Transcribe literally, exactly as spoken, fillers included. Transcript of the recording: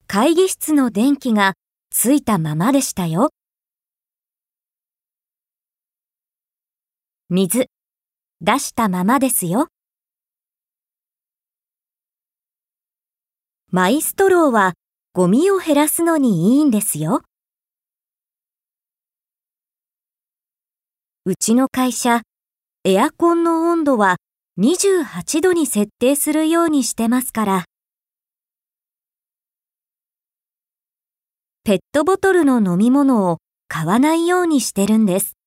会議室の電気がついたままでしたよ。水、出したままですよ。マイストローはゴミを減らすのにいいんですよ。うちの会社、エアコンの温度はにじゅうはちどに設定するようにしてますから。ペットボトルの飲み物を買わないようにしてるんです。